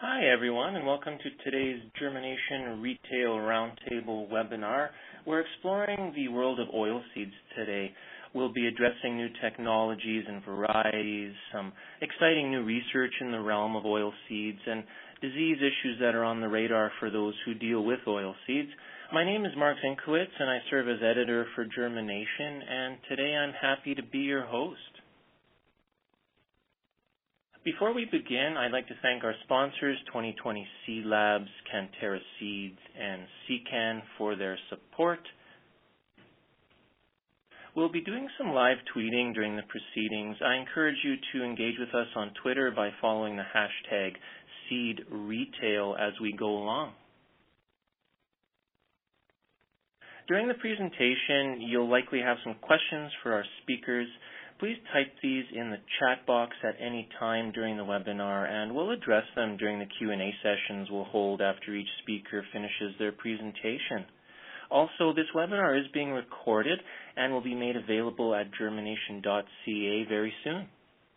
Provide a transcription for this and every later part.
Hi, everyone, and welcome to today's Germination Retail Roundtable webinar. We're exploring the world of oilseeds today. We'll be addressing new technologies and varieties, some exciting new research in the realm of oilseeds, and disease issues that are on the radar for those who deal with oilseeds. My name is Mark Zinkowitz, and I serve as editor for Germination, and today I'm happy to be your host. Before we begin, I'd like to thank our sponsors, 2020 Seed Labs, Cantera Seeds, and CKAN for their support. We'll be doing some live tweeting during the proceedings. I encourage you to engage with us on Twitter by following the hashtag SeedRetail as we go along. During the presentation, you'll likely have some questions for our speakers. Please type these in the chat box at any time during the webinar, and we'll address them during the Q&A sessions we'll hold after each speaker finishes their presentation. Also, this webinar is being recorded and will be made available at germination.ca very soon.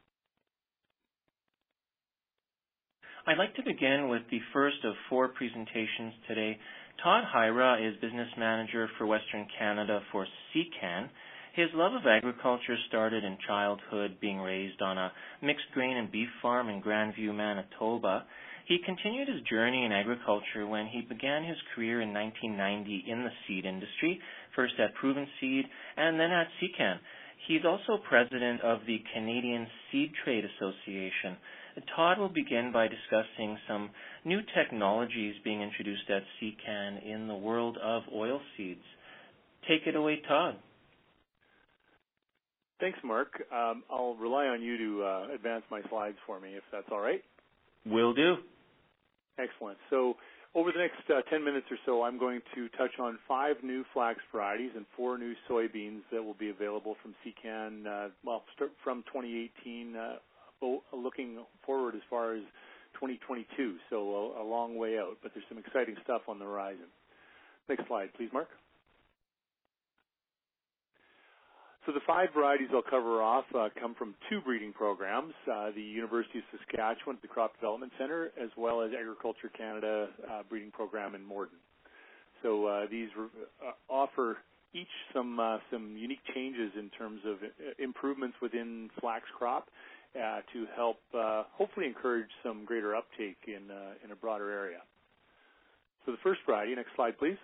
I'd like to begin with the first of 4 presentations today. Todd Hyra is Business Manager for Western Canada for CKAN. His love of agriculture started in childhood, being raised on a mixed grain and beef farm in Grandview, Manitoba. He continued his journey in agriculture when he began his career in 1990 in the seed industry, first at Proven Seed and then at CKAN. He's also president of the Canadian Seed Trade Association. Todd will begin by discussing some new technologies being introduced at CKAN in the world of oilseeds. Take it away, Todd. Thanks, Mark. I'll rely on you to advance my slides for me, if that's all right. Will do. Excellent. So over the next 10 minutes or so, I'm going to touch on 5 new flax varieties and 4 new soybeans that will be available from CKAN, start from 2018, looking forward as far as 2022, so a long way out, but there's some exciting stuff on the horizon. Next slide, please, Mark. So the 5 varieties I'll cover off come from 2 breeding programs, the University of Saskatchewan at the Crop Development Center, as well as Agriculture Canada breeding program in Morden. So these offer each some unique changes in terms of improvements within flax crop to help hopefully encourage some greater uptake in a broader area. So the first variety, next slide please.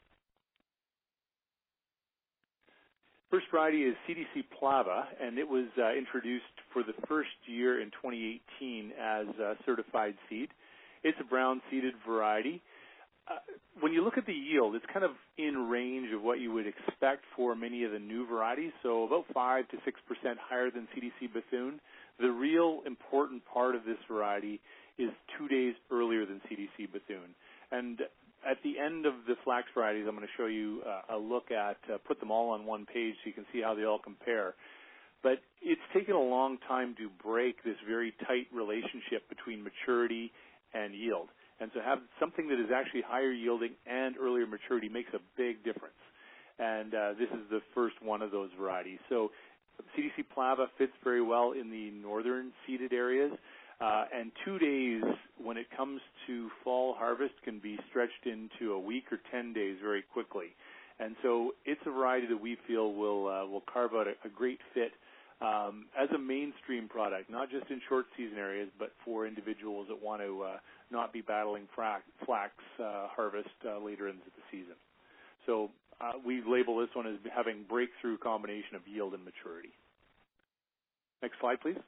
First variety is CDC Plava, and it was introduced for the first year in 2018 as a certified seed. It's a brown-seeded variety. When you look at the yield, it's kind of in range of what you would expect for many of the new varieties, so about 5 to 6% higher than CDC Bethune. The real important part of this variety is 2 days earlier than CDC Bethune. And at the end of the flax varieties, I'm going to show you a look at, put them all on one page so you can see how they all compare. But it's taken a long time to break this very tight relationship between maturity and yield. And so have something that is actually higher yielding and earlier maturity makes a big difference. And this is the first one of those varieties. So CDC Plava fits very well in the northern seeded areas. And 2 days when it comes to fall harvest can be stretched into a week or 10 days very quickly. And so it's a variety that we feel will carve out a great fit as a mainstream product, not just in short season areas, but for individuals that want to not be battling flax harvest later into the season. So we label this one as having breakthrough combination of yield and maturity. Next slide, please.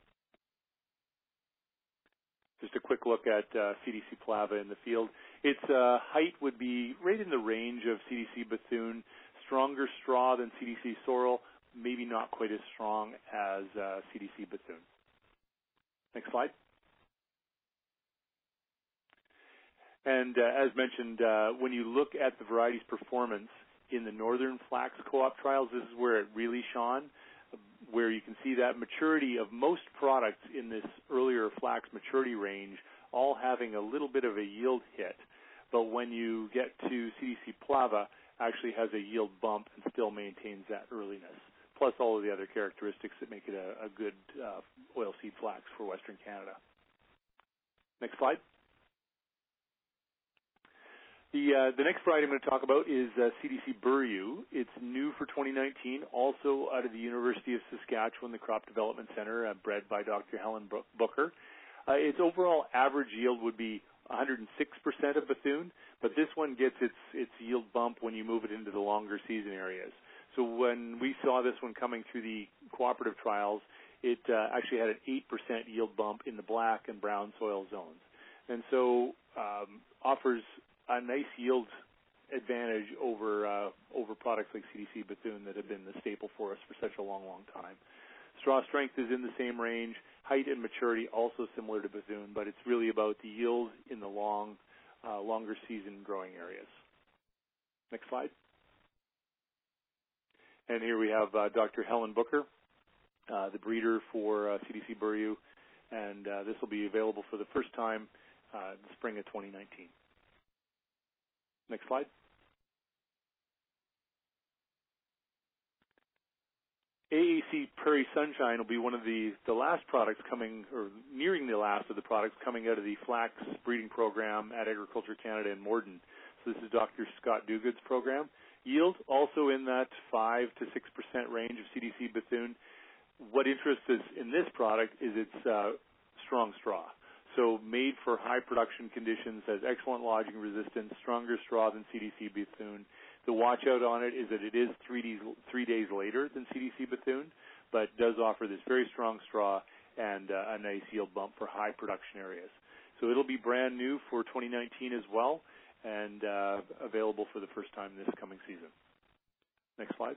Just a quick look at CDC Plava in the field. Its height would be right in the range of CDC Bethune, stronger straw than CDC Sorrel, maybe not quite as strong as CDC Bethune. Next slide. And as mentioned, when you look at the variety's performance in the northern flax co-op trials, this is where it really shone, where you can see that maturity of most products in this earlier flax maturity range all having a little bit of a yield hit. But when you get to CDC Plava, actually has a yield bump and still maintains that earliness, plus all of the other characteristics that make it a good oilseed flax for Western Canada. Next slide. The next variety I'm going to talk about is CDC Buryu. It's new for 2019, also out of the University of Saskatchewan, the Crop Development Center, bred by Dr. Helen Booker. Its overall average yield would be 106% of Bethune, but this one gets its yield bump when you move it into the longer season areas. So when we saw this one coming through the cooperative trials, it actually had an 8% yield bump in the black and brown soil zones, and so offers a nice yield advantage over products like CDC Bethune that have been the staple for us for such a long, long time. Straw strength is in the same range. Height and maturity also similar to Bethune, but it's really about the yield in the longer season growing areas. Next slide. And here we have Dr. Helen Booker, the breeder for CDC Buryu, and this will be available for the first time in the spring of 2019. Next slide. AAC Prairie Sunshine will be one of the last products coming, or nearing the last of the products coming out of the flax breeding program at Agriculture Canada in Morden. So this is Dr. Scott Duguid's program. Yield also in that 5 to 6% range of CDC Bethune. What interests us in this product is its strong straw. So made for high production conditions, has excellent lodging resistance, stronger straw than CDC Bethune. The watch out on it is that it is 3 days later than CDC Bethune, but does offer this very strong straw and a nice yield bump for high production areas. So it'll be brand new for 2019 as well, and available for the first time this coming season. Next slide.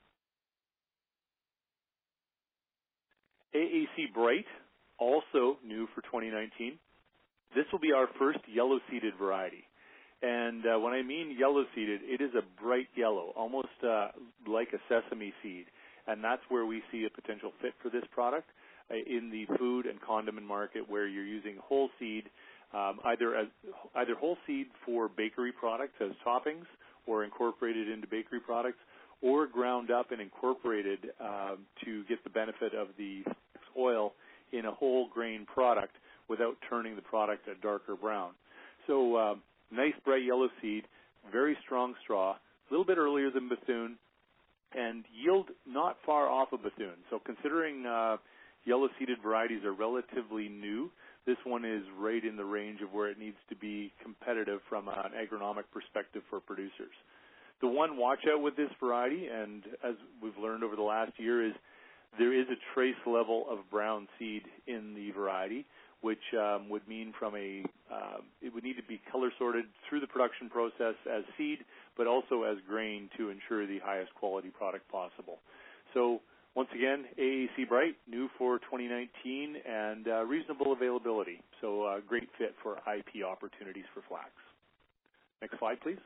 AAC Bright, also new for 2019. This will be our first yellow-seeded variety. And when I mean yellow-seeded, it is a bright yellow, almost like a sesame seed. And that's where we see a potential fit for this product in the food and condiment market, where you're using whole seed, either whole seed for bakery products as toppings or incorporated into bakery products, or ground up and incorporated to get the benefit of the oil in a whole grain product without turning the product a darker brown. So nice bright yellow seed, very strong straw, a little bit earlier than Bethune, and yield not far off of Bethune. So considering yellow-seeded varieties are relatively new, this one is right in the range of where it needs to be competitive from an agronomic perspective for producers. The one watch out with this variety, and as we've learned over the last year, is there is a trace level of brown seed in the variety, which would mean it would need to be color sorted through the production process as seed, but also as grain to ensure the highest quality product possible. So once again, AAC Bright, new for 2019 and reasonable availability. So a great fit for IP opportunities for flax. Next slide, please.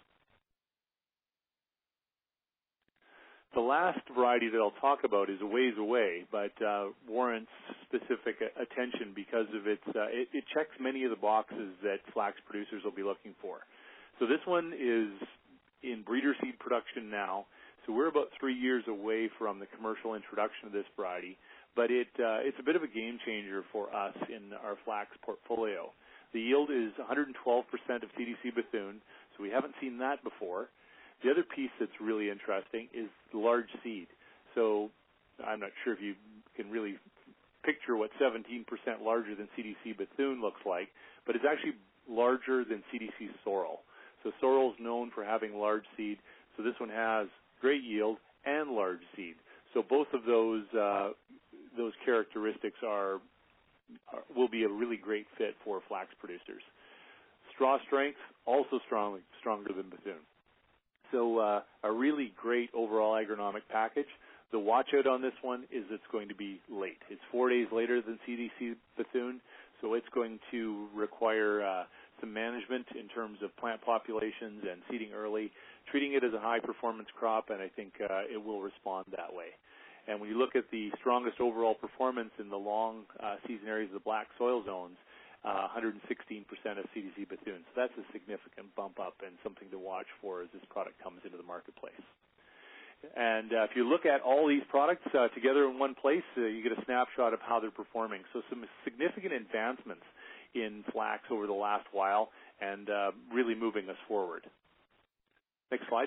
The last variety that I'll talk about is a ways away, but warrants specific attention because of it checks many of the boxes that flax producers will be looking for. So this one is in breeder seed production now. So we're about 3 years away from the commercial introduction of this variety, but it's a bit of a game changer for us in our flax portfolio. The yield is 112% of CDC Bethune, so we haven't seen that before. The other piece that's really interesting is the large seed. So I'm not sure if you can really picture what 17% larger than CDC Bethune looks like, but it's actually larger than CDC Sorrel. So Sorrel's known for having large seed, so this one has great yield and large seed. So both of those characteristics will be a really great fit for flax producers. Straw strength, also stronger than Bethune. So a really great overall agronomic package. The watch out on this one is it's going to be late. It's 4 days later than CDC Bethune, so it's going to require some management in terms of plant populations and seeding early, treating it as a high-performance crop, and I think it will respond that way. And when you look at the strongest overall performance in the long season areas of the black soil zones, 116% of CDC Bethune. So that's a significant bump up and something to watch for as this product comes into the marketplace. And if you look at all these products together in one place, you get a snapshot of how they're performing. So some significant advancements in flax over the last while and really moving us forward. Next slide.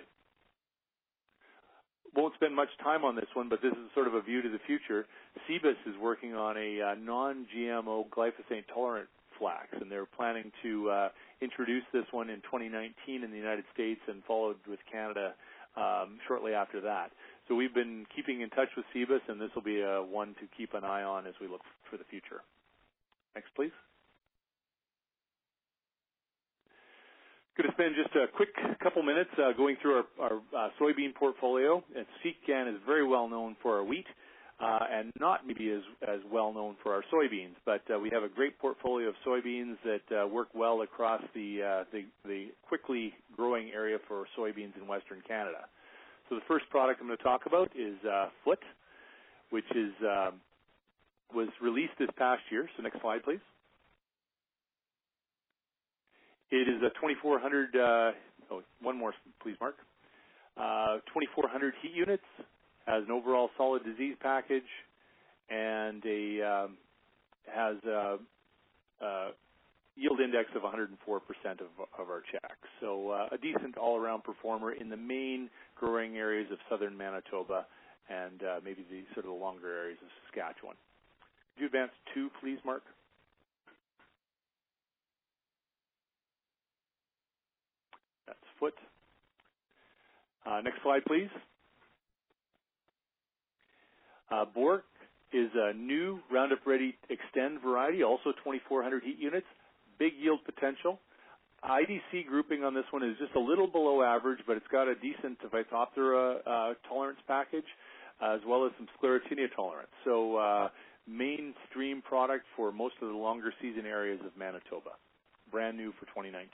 Won't spend much time on this one, but this is sort of a view to the future. Cibus is working on a non-GMO glyphosate-tolerant flax, and they're planning to introduce this one in 2019 in the United States and followed with Canada shortly after that. So we've been keeping in touch with Cibus, and this will be one to keep an eye on as we look for the future. Next, please. Going to spend just a quick couple minutes going through our soybean portfolio. And Secan is very well known for our wheat and not maybe as well known for our soybeans, but we have a great portfolio of soybeans that work well across the quickly growing area for soybeans in Western Canada. So the first product I'm going to talk about is Foot, which was released this past year. So next slide, please. It is a 2,400, one more, please, Mark. 2,400 heat units, has an overall solid disease package, and has a yield index of 104% of our checks. So a decent all-around performer in the main growing areas of southern Manitoba and maybe the sort of the longer areas of Saskatchewan. Could you advance 2, please, Mark? That's Foot. Next slide, please. Bork is a new Roundup Ready Extend variety, also 2,400 heat units, big yield potential. IDC grouping on this one is just a little below average, but it's got a decent Phytophthora tolerance package, as well as some Sclerotinia tolerance. So mainstream product for most of the longer season areas of Manitoba. Brand new for 2019.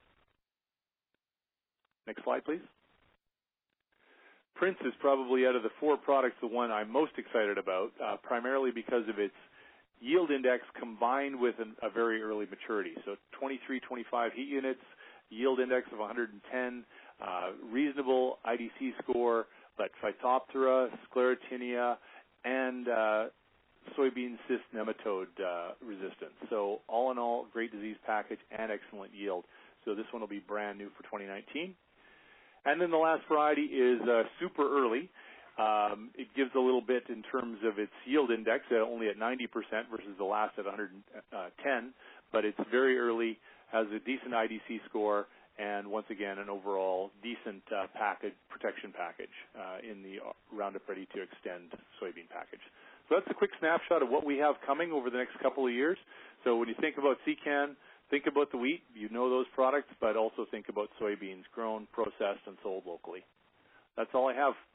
Next slide, please. Prince is probably out of the 4 products the one I'm most excited about, primarily because of its yield index combined with a very early maturity. So 23, 25 heat units, yield index of 110, reasonable IDC score, but Phytophthora, Sclerotinia, and soybean cyst nematode resistance. So all in all, great disease package and excellent yield. So this one will be brand new for 2019. And then the last variety is super early. It gives a little bit in terms of its yield index, only at 90% versus the last at 110, but it's very early, has a decent IDC score, and once again, an overall decent protection package in the Roundup Ready to Extend soybean package. So that's a quick snapshot of what we have coming over the next couple of years. So when you think about Secan, think about the wheat, you know those products, but also think about soybeans grown, processed, and sold locally. That's all I have.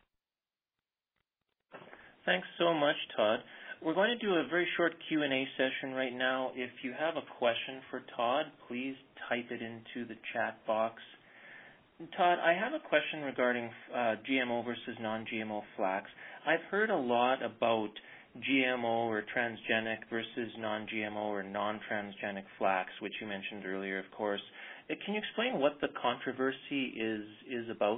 Thanks so much, Todd. We're going to do a very short Q&A session right now. If you have a question for Todd, please type it into the chat box. Todd, I have a question regarding GMO versus non-GMO flax. I've heard a lot about GMO or transgenic versus non-GMO or non-transgenic flax, which you mentioned earlier, of course. Can you explain what the controversy is about?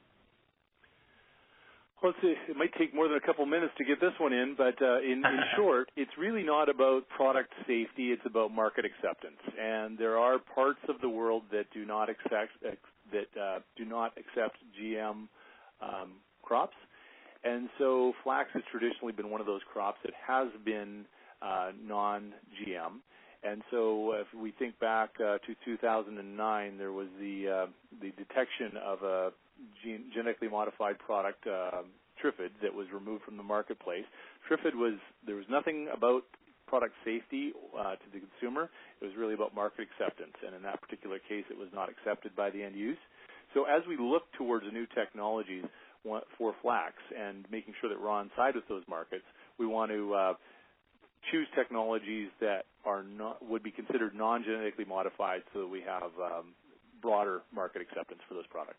Well, it might take more than a couple minutes to get this one in, but in short, it's really not about product safety. It's about market acceptance. And there are parts of the world that do not accept GM crops. And so flax has traditionally been one of those crops that has been non-GM. And so if we think back to 2009, there was the detection of a genetically modified product, Trifid, that was removed from the marketplace. Trifid there was nothing about product safety to the consumer. It was really about market acceptance. And in that particular case, it was not accepted by the end use. So as we look towards the new technologies for flax and making sure that we're on side with those markets, we want to choose technologies that would be considered non-genetically modified so that we have broader market acceptance for those products.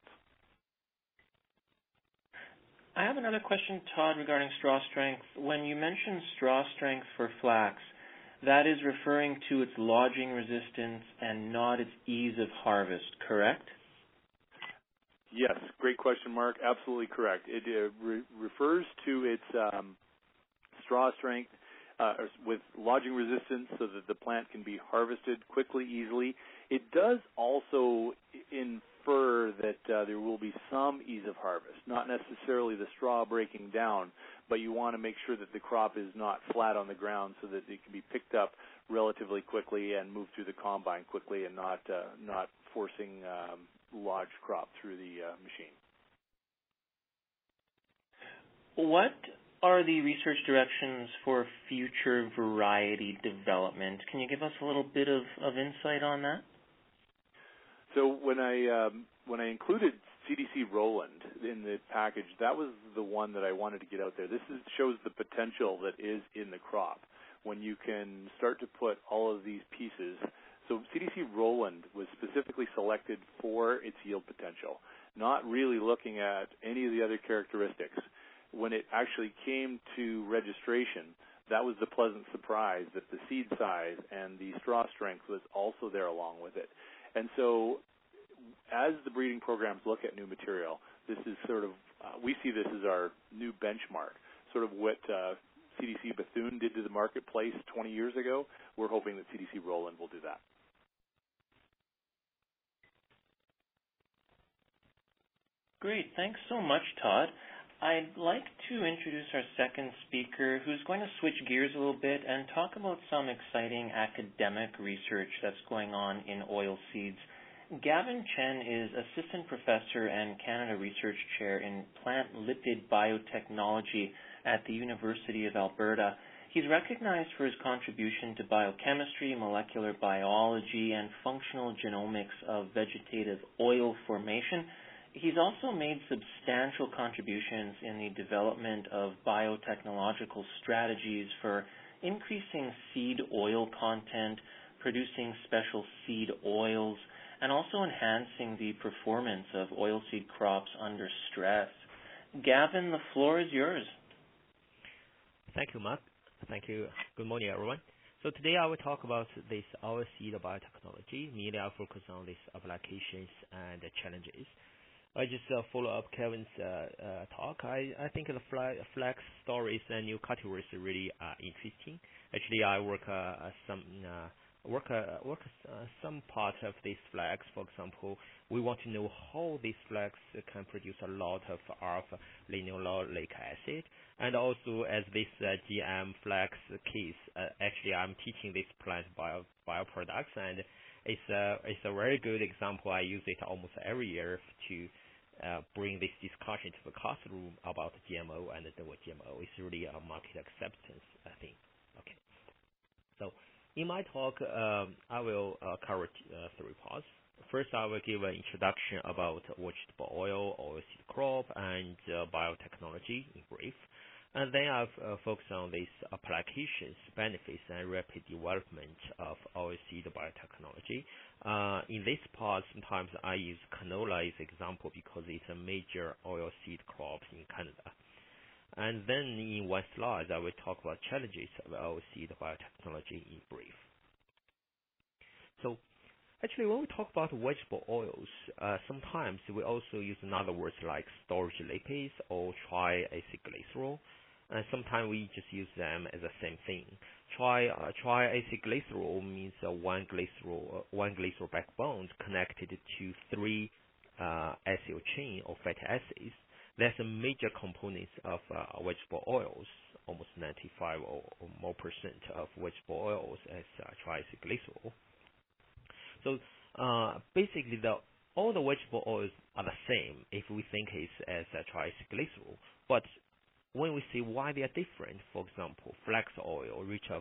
I have another question, Todd, regarding straw strength. When you mention straw strength for flax, that is referring to its lodging resistance and not its ease of harvest, correct? Yes, great question, Mark. Absolutely correct. It refers to its straw strength with lodging resistance so that the plant can be harvested quickly, easily. It does also infer that there will be some ease of harvest, not necessarily the straw breaking down, but you want to make sure that the crop is not flat on the ground so that it can be picked up relatively quickly and moved through the combine quickly and not forcing large crop through the machine. What are the research directions for future variety development? Can you give us a little bit of insight on that? So when I included CDC Roland in the package, that was the one that I wanted to get out there. This shows the potential that is in the crop when you can start to put all of these pieces. So CDC Roland was specifically selected for its yield potential, not really looking at any of the other characteristics. When it actually came to registration, that was the pleasant surprise that the seed size and the straw strength was also there along with it. And so as the breeding programs look at new material, this is sort of, we see this as our new benchmark, sort of what CDC Bethune did to the marketplace 20 years ago. We're hoping that CDC Roland will do that. Great. Thanks so much, Todd. I'd like to introduce our second speaker, who's going to switch gears a little bit and talk about some exciting academic research that's going on in oilseeds. Gavin Chen is Assistant Professor and Canada Research Chair in Plant Lipid Biotechnology at the University of Alberta. He's recognized for his contribution to biochemistry, molecular biology, and functional genomics of vegetative oil formation. He's also made substantial contributions in the development of biotechnological strategies for increasing seed oil content, producing special seed oils, and also enhancing the performance of oilseed crops under stress. Gavin, the floor is yours. Thank you, Mark. Thank you. Good morning, everyone. So today I will talk about this oilseed biotechnology. Mainly I'll focus on these applications and the challenges. I just follow up Kevin's talk. I think the flax stories and new categories are really interesting. Actually, I work some part of this flax. For example, we want to know how this flax can produce a lot of alpha-linolenic acid. And also, as this GM flax case, actually I'm teaching this plant bioproducts, and it's a very good example. I use it almost every year to bring this discussion to the classroom about GMO and the GMO. It's really a market acceptance, I think. Okay. So in my talk, I will cover three parts. First, I will give an introduction about vegetable oil, oilseed crop, and biotechnology in brief. And then I'll focus on these applications, benefits, and rapid development of oilseed biotechnology. In this part, sometimes I use canola as example because it's a major oilseed crop in Canada. And then in one slide, I will talk about challenges of oilseed biotechnology in brief. So actually, when we talk about vegetable oils, sometimes we also use another words like storage lipids or triacylglycerol. And sometimes we just use them as the same thing. Triacylglycerol means one glycerol backbone connected to three acyl chain or fatty acids. That's a major component of vegetable oils. Almost 95 or more percent of vegetable oils as triacylglycerol. So basically, all the vegetable oils are the same if we think it's as a triacylglycerol. But when we see why they are different, for example, flax oil rich of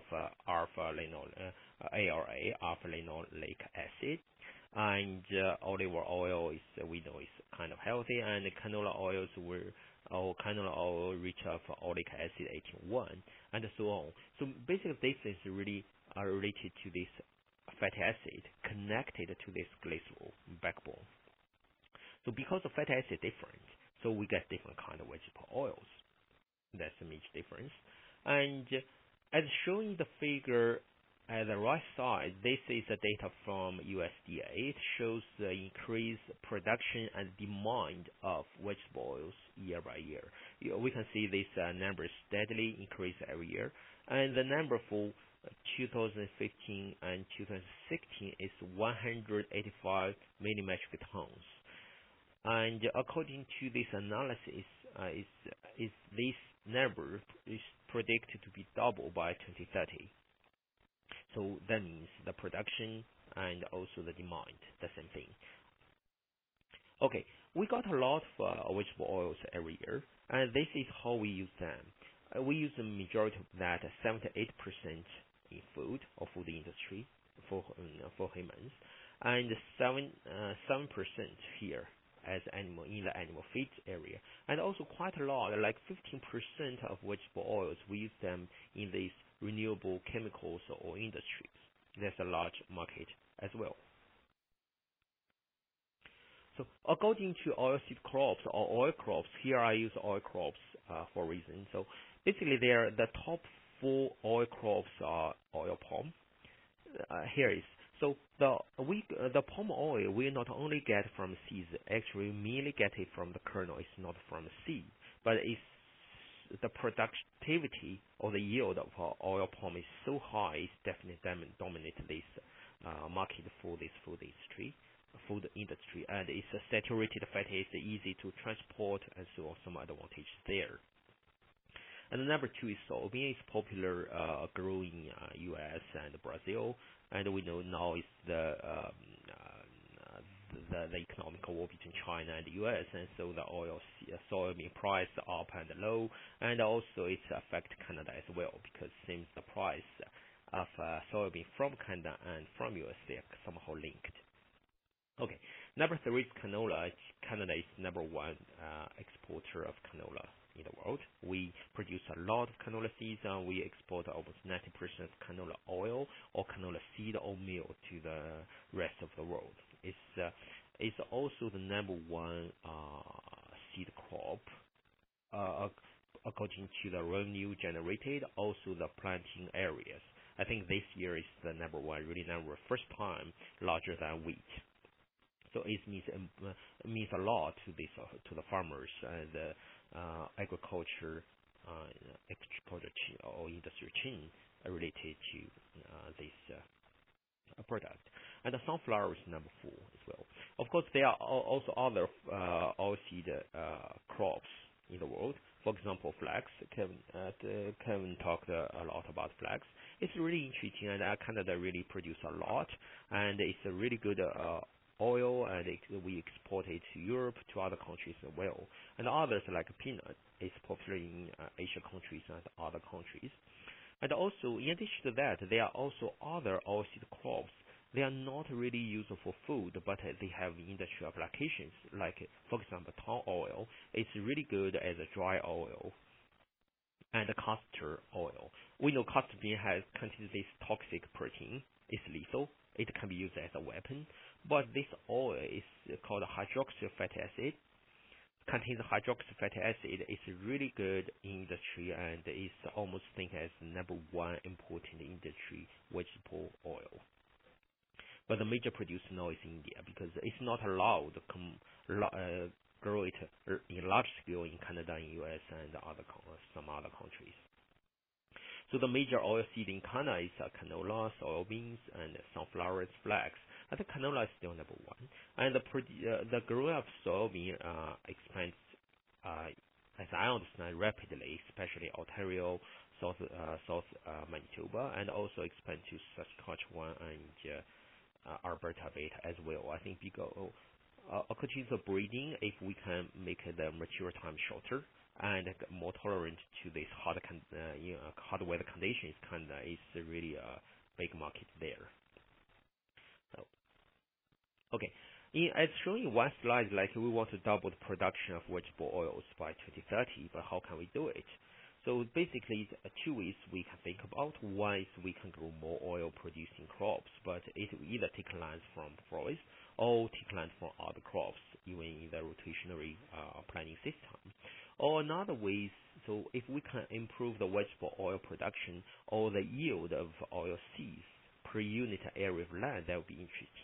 ALA, alpha-linolenic acid, and olive oil is we know is kind of healthy, and canola oils canola oil rich of oleic acid 18-1, and so on. So basically, this is really related to this fatty acid connected to this glycerol backbone. So because the fatty acid is different, so we get different kind of vegetable oils. That's a major difference. And as shown in the figure at the right side, this is the data from USDA. It shows the increased production and demand of vegetable oils year by year. We can see these numbers steadily increase every year. And the number for 2015 and 2016 is 185 million metric tons. And according to this analysis, is this number is predicted to be double by 2030. So that means the production and also the demand, the same thing. Okay, we got a lot of vegetable oils every year, and this is how we use them. We use the majority of that, 7 to 8% in food or food industry for humans, and 7% here as animal in the animal feed area, and also quite a lot, like 15% of vegetable oils we use them in these renewable chemicals or industries. There's a large market as well. So according to oilseed crops or oil crops, here I use oil crops for a reason. So basically, the top 4 oil crops are oil palm. Here is so the palm oil we not only get from seeds, actually we mainly get it from the kernel. It's not from the seed, but it's the productivity or the yield of oil palm is so high, it's definitely dominate this market for this food industry, and it's a saturated fatty, it's easy to transport, and so on, some advantages there. And number 2 is soybean. It's popular growing in U.S. and Brazil, and we know now it's the economic war between China and the U.S., and so the soybean price up and low, and also it affects Canada as well, because it seems the price of soybean from Canada and from U.S. they are somehow linked. Okay, number 3 is canola. Canada is number 1 exporter of canola in the world. We produce a lot of canola seeds, and we export almost 90% of canola oil or canola seed or meal to the rest of the world. It's also the number 1 seed crop according to the revenue generated, also the planting areas. I think this year is the number 1, really first time larger than wheat. So it means a lot to the farmers and the agriculture exporter chain or industry chain related to this product. And the sunflower is number 4 as well. Of course, there are also other oilseed crops in the world. For example, flax. Kevin talked a lot about flax. It's really interesting, and Canada really produce a lot, and it's a really good oil, and we export it to Europe, to other countries as well. And others, like peanut, is popular in Asian countries and other countries. And also, in addition to that, there are also other oilseed crops. They are not really used for food, but they have industrial applications. Like, for example, palm oil. It's really good as a dry oil. And castor oil. We know castor bean contains this toxic protein. It's lethal. It can be used as a weapon. But this oil is called hydroxy fatty acid. Contains hydroxy fatty acid. It's really good industry, and is almost think as number 1 important industry vegetable oil. But the major producer now is India, because it's not allowed to grow it in large scale in Canada, in U.S. and some other countries. So the major oil seed in Canada is canola, soybeans, and sunflower, flax. I think canola is still number 1. And the growing of soybean expands, as I understand, rapidly, especially Ontario, South Manitoba, and also expand to Saskatchewan and Alberta as well. I think because according to breeding, if we can make the mature time shorter and more tolerant to this hot weather conditions, Canada is really a big market there. So, okay. As shown in one slide, like we want to double the production of vegetable oils by 2030, but how can we do it? So basically, 2 ways we can think about. One is we can grow more oil-producing crops, but it will either take land from forest or take land from other crops, even in the rotationary planting system. Or another way is, so if we can improve the vegetable oil production or the yield of oil seeds per unit area of land, that would be interesting.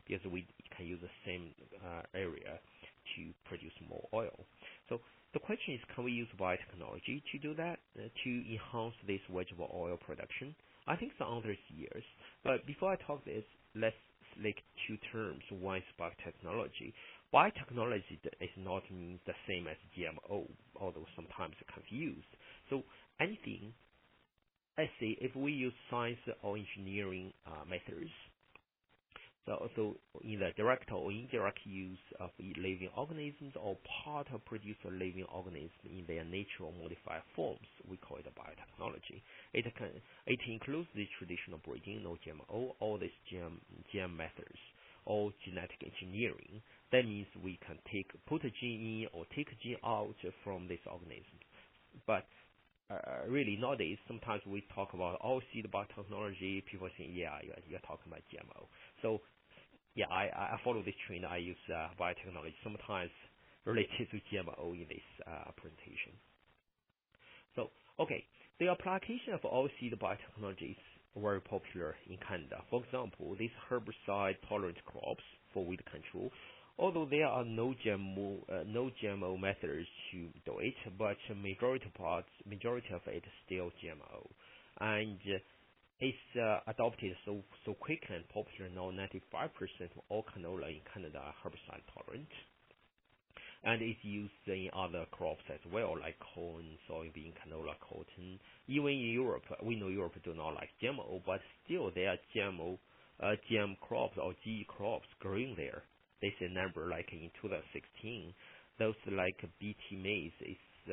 because we can use the same area to produce more oil. So the question is, can we use biotechnology to do that, to enhance this vegetable oil production? I think the answer is yes. But before I talk this, let's select two terms. One is biotechnology. Biotechnology is not mean the same as GMO, although sometimes confused. So anything, let's say, if we use science or engineering methods, so either direct or indirect use of living organisms or part of produce a living organism in their natural modified forms, we call it biotechnology. It includes the traditional breeding, no GMO, all these GM methods, or genetic engineering. That means we can put a gene in or take a gene out from this organism. But really nowadays, sometimes we talk about seed biotechnology. People say, yeah, you're talking about GMO. So yeah, I follow this trend. I use biotechnology sometimes related to GMO in this presentation. So, okay, the application of seed biotechnology is very popular in Canada. For example, these herbicide-tolerant crops for weed control, although there are no GMO methods to do it, but majority of it is still GMO, and it's adopted so quick and popular now. 95% of all canola in Canada are herbicide tolerant, and it's used in other crops as well, like corn, soybean, canola, cotton. Even in Europe, we know Europe do not like GMO, but still there are GM crops or GE crops growing there. They say number like in 2016, those like BT maize is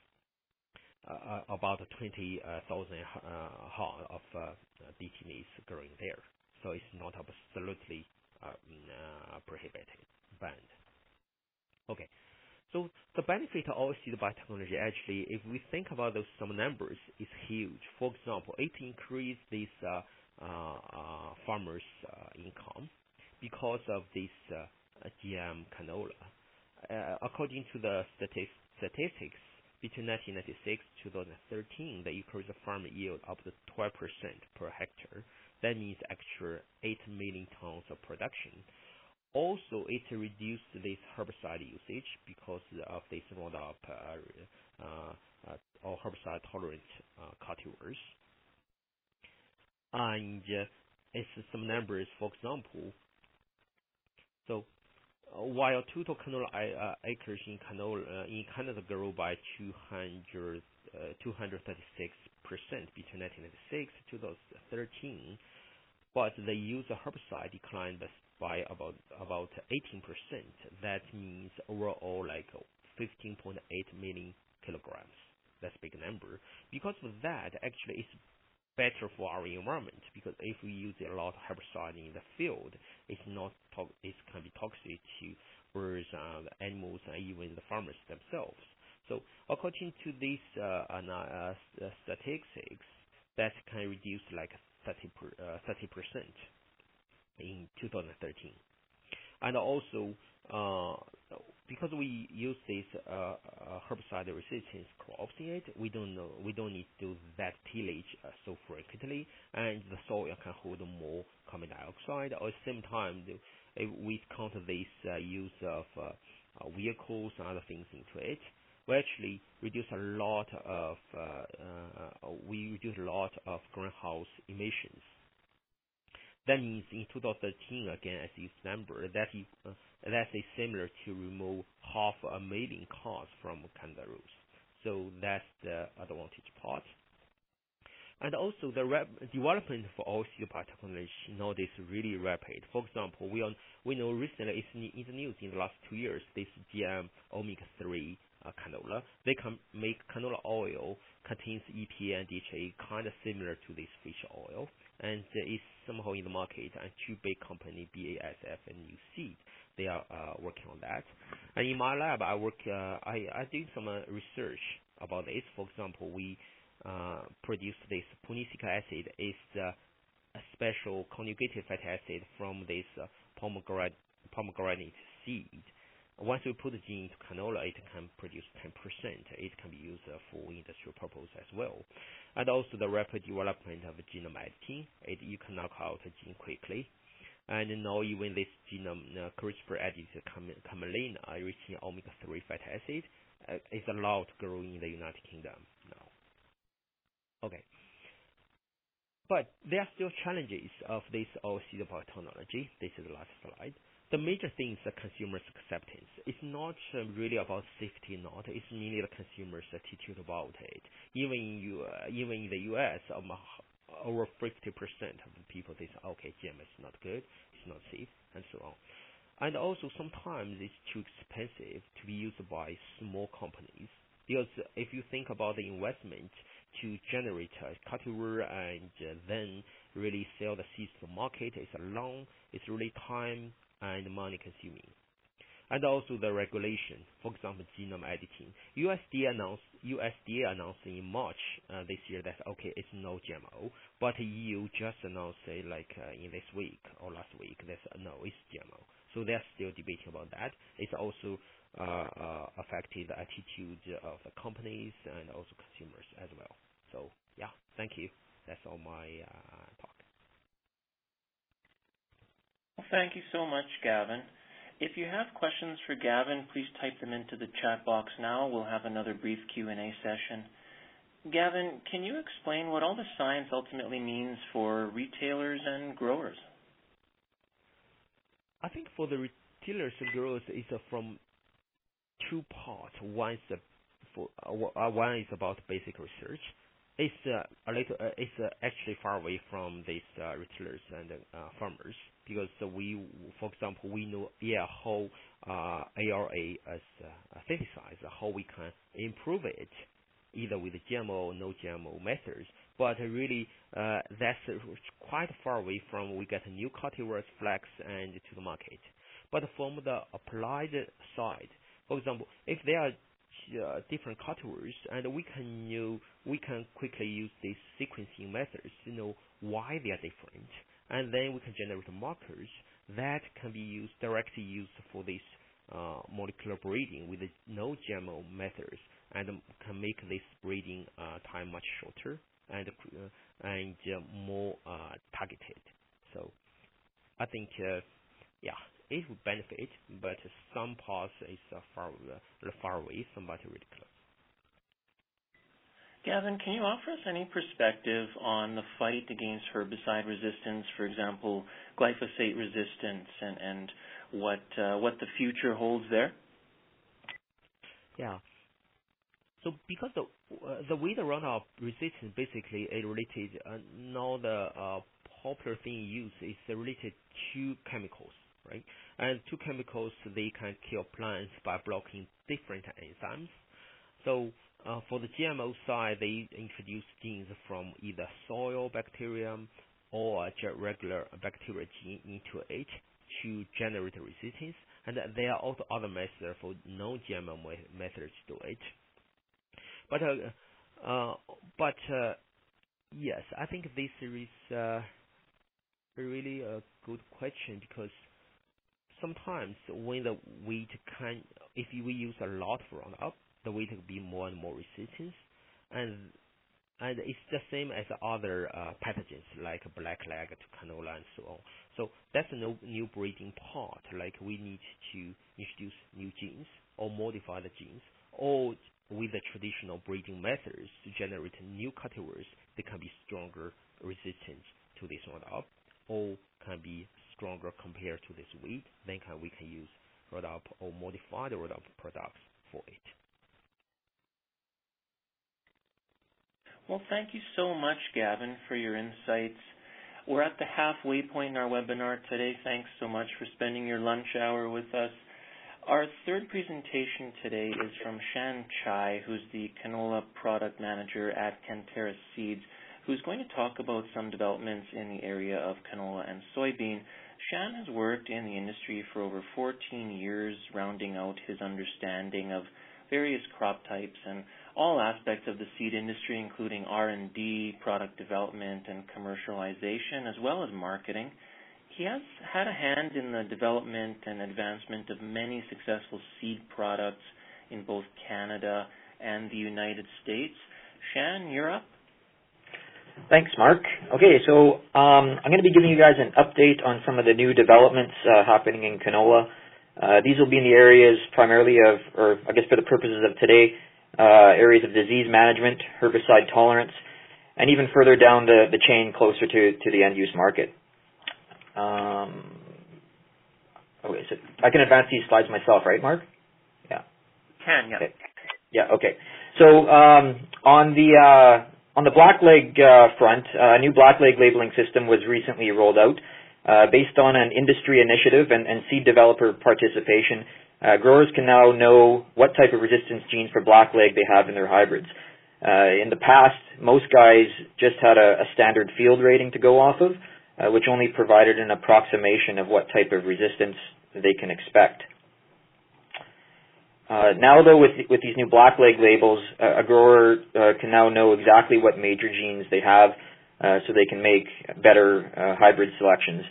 about 20,000 of BT maize growing there. So it's not absolutely prohibited, banned. Okay. So the benefit of seed biotechnology, actually, if we think about those some numbers, is huge. For example, it increased this farmers' income because of this GM canola. According to the statistics, between 1996 to 2013, the increased farm yield up to 12% per hectare. That means extra 8 million tons of production. Also, it reduced this herbicide usage because of this Roundup or herbicide-tolerant cultivars. And it's some numbers, for example. So while total canola acres in Canada grew by 236% between 1996 to 2013, but the use of herbicide declined by about 18%. That means overall like 15.8 million kilograms. That's a big number. Because of that, actually, it's better for our environment, because if we use a lot of herbicide in the field, it can be toxic to birds, animals, and even the farmers themselves. So according to these statistics, that can reduce like 30% in 2013. And also, because we use this herbicide resistance crops in it, we don't need to do that tillage so frequently, and the soil can hold more carbon dioxide. At the same time, if we count this use of vehicles and other things into it, we actually reduce a lot of greenhouse emissions. That means in 2013, again, as this number, that is similar to remove 500,000 cars from Canada roads. So that's the advantage part. And also the development for oilseed biotechnology nowadays is really rapid. For example, we know recently it's in the news in the last 2 years, this GM omega-3 canola, they can make canola oil contains EPA and DHA kind of similar to this fish oil, and it's somehow in the market. And two big companies, BASF and UC, they are working on that. And in my lab, I did some research about this. For example, we produce this punicic acid. It's a special conjugated fatty acid from this pomegranate seed. Once we put the gene into canola, it can produce 10%. It can be used for industrial purpose as well. And also the rapid development of genome editing. You can knock out a gene quickly. And now even this genome CRISPR edited camelina reaching omega-3 fatty acid is allowed to grow in the United Kingdom now. Okay. But there are still challenges of this all-seed biotechnology. This is the last slide. The major thing is the consumer's acceptance. It's not really about safety, not. It's mainly the consumer's attitude about it. Even in the U.S., over 50% of the people say, okay, GM is not good, it's not safe, and so on. And also sometimes it's too expensive to be used by small companies. Because if you think about the investment to generate a cultivar and then really sell the seeds to the market, it's really time and money consuming. And also the regulation, for example, genome editing. USDA announced in March this year that, okay, it's no GMO, but EU just announced in this week or last week that no, it's GMO. So they're still debating about that. It's also affected the attitude of the companies and also consumers as well. So yeah, thank you. That's all my talk. Well, thank you so much, Gavin. If you have questions for Gavin, please type them into the chat box now. We'll have another brief Q&A session. Gavin, can you explain what all the science ultimately means for retailers and growers? I think for the retailers and growers, it's from two parts. One is about basic research. It's actually far away from these retailers and farmers because for example, we know how ARA is synthesized, how we can improve it, either with GMO or no GMO methods. But really, that's quite far away from we get new cultivars, flax, and to the market. But from the applied side, for example, if there are different cultivars, and we can quickly use these sequencing methods to know why they are different, and then we can generate markers that can be directly used for this molecular breeding with no GMO methods, and can make this breeding time much shorter and more targeted. So I think it would benefit, but some parts is far away, some parts really close. Gavin, can you offer us any perspective on the fight against herbicide resistance, for example, glyphosate resistance, and what the future holds there? Yeah. So because the way the Roundup resistance basically is related, now the popular thing used is related to chemicals, right? And two chemicals, they can kill plants by blocking different enzymes. So for the GMO side, they introduce genes from either soil bacterium or a regular bacteria gene into it to generate resistance. And there are also other methods for non-GMO methods to do it. But yes, I think this is really a good question because sometimes when the wheat if we use a lot of Roundup, the wheat will be more and more resistant, and it's the same as other pathogens like blackleg to canola and so on. So that's no new breeding part. Like we need to introduce new genes or modify the genes, or with the traditional breeding methods to generate new cultivars that can be stronger resistant to this Roundup, or can be stronger compared to this wheat. Then we can use Roundup or modify the Roundup products for it. Well, thank you so much, Gavin, for your insights. We're at the halfway point in our webinar today. Thanks so much for spending your lunch hour with us. Our third presentation today is from Shan Chai, who's the canola product manager at Canterra Seeds, who's going to talk about some developments in the area of canola and soybean. Shan has worked in the industry for over 14 years, rounding out his understanding of various crop types and all aspects of the seed industry, including R&D, product development, and commercialization, as well as marketing. He has had a hand in the development and advancement of many successful seed products in both Canada and the United States. Shan, you're up. Thanks, Mark. Okay, so I'm going to be giving you guys an update on some of the new developments happening in canola. These will be in the areas primarily of, or I guess for the purposes of today, areas of disease management, herbicide tolerance, and even further down the chain closer to the end-use market. Okay, so I can advance these slides myself, right, Mark? Yeah. Can, yeah. Okay. Yeah, okay. So on the blackleg front, a new blackleg labeling system was recently rolled out. Based on an industry initiative and seed developer participation, growers can now know what type of resistance genes for blackleg they have in their hybrids. In the past, most guys just had a standard field rating to go off of, which only provided an approximation of what type of resistance they can expect. Now, though, with these new blackleg labels, a grower can now know exactly what major genes they have, so they can make better hybrid selections.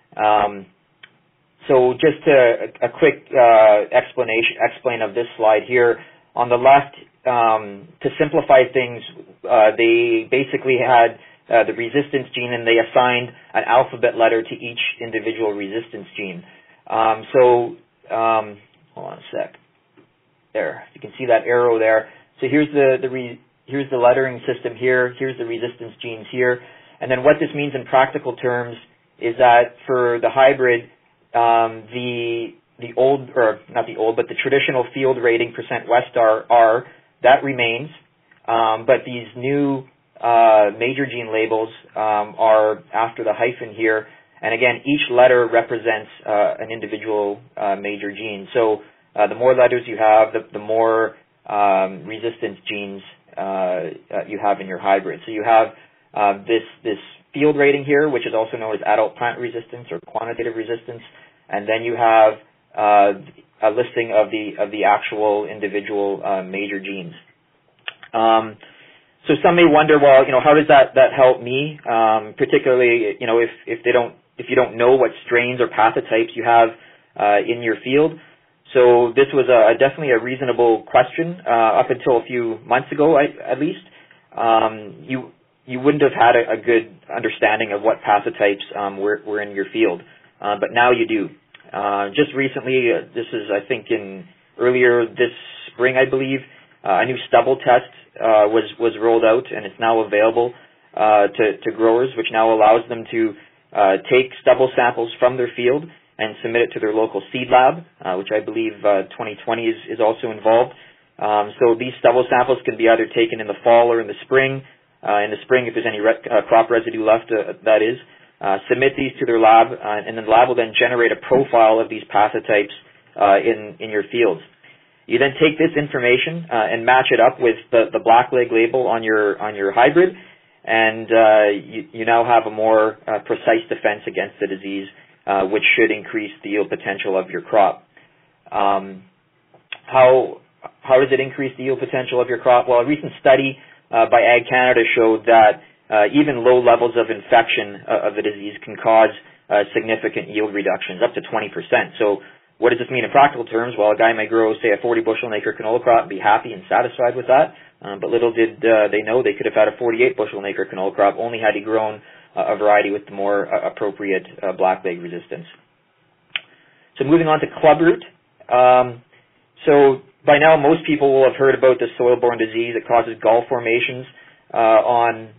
So just a quick explain of this slide here. On the left, to simplify things, they basically had the resistance gene, and they assigned an alphabet letter to each individual resistance gene. Hold on a sec. There, you can see that arrow there. So here's the lettering system here. Here's the resistance genes here. And then what this means in practical terms is that for the hybrid, the traditional field rating %Westar R, that remains, but these new major gene labels are after the hyphen here, and again, each letter represents an individual major gene. So the more letters you have, the more resistance genes you have in your hybrid. So you have this field rating here, which is also known as adult plant resistance or quantitative resistance, and then you have a listing of the actual individual major genes. So some may wonder, well, how does that help me? Particularly, if you don't know what strains or pathotypes you have in your field. So this was definitely a reasonable question up until a few months ago, at least. You wouldn't have had a good understanding of what pathotypes were in your field, but now you do. Just recently, this is, I think, earlier this spring, I believe, a new stubble test was rolled out, and it's now available to growers, which now allows them to take stubble samples from their field and submit it to their local seed lab, which I believe 2020 is also involved. So these stubble samples can be either taken in the fall or in the spring. In the spring, if there's any crop residue left, that is. Submit these to their lab, and then the lab will then generate a profile of these pathotypes in your fields. You then take this information and match it up with the blackleg label on your hybrid, and you now have a more precise defense against the disease, which should increase the yield potential of your crop. How does it increase the yield potential of your crop? Well, a recent study by Ag Canada showed that even low levels of infection of the disease can cause significant yield reductions, up to 20%. So what does this mean in practical terms? Well, a guy may grow, say, a 40 bushel an acre canola crop and be happy and satisfied with that, but little did they know they could have had a 48 bushel an acre canola crop only had he grown a variety with the more appropriate blackleg resistance. So moving on to clubroot. So by now, most people will have heard about this soil-borne disease. It causes gall formations on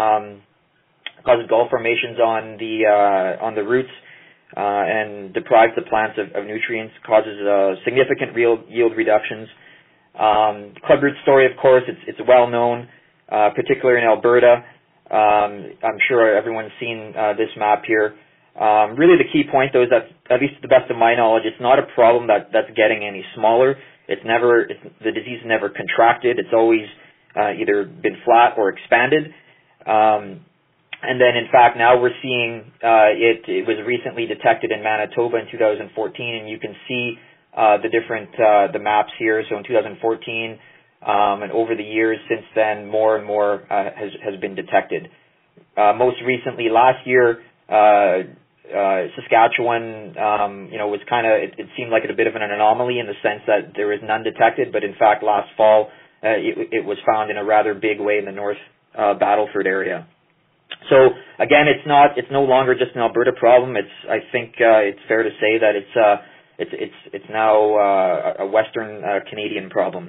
the roots and deprives the plants of nutrients. Causes significant yield reductions. Clubroot story, of course, it's well known, particularly in Alberta. I'm sure everyone's seen this map here. Really, the key point, though, is that, at least to the best of my knowledge, it's not a problem that's getting any smaller. The disease never contracted. It's always either been flat or expanded. And then, in fact, now we're seeing it was recently detected in Manitoba in 2014, and you can see the different the maps here. So in 2014, and over the years since then, more and more has been detected. Most recently, last year, Saskatchewan, was kind of, it seemed like a bit of an anomaly in the sense that there was none detected, but in fact, last fall, it was found in a rather big way in the North Battleford area. So again, it's no longer just an Alberta problem. I think it's fair to say that it's now a Western Canadian problem.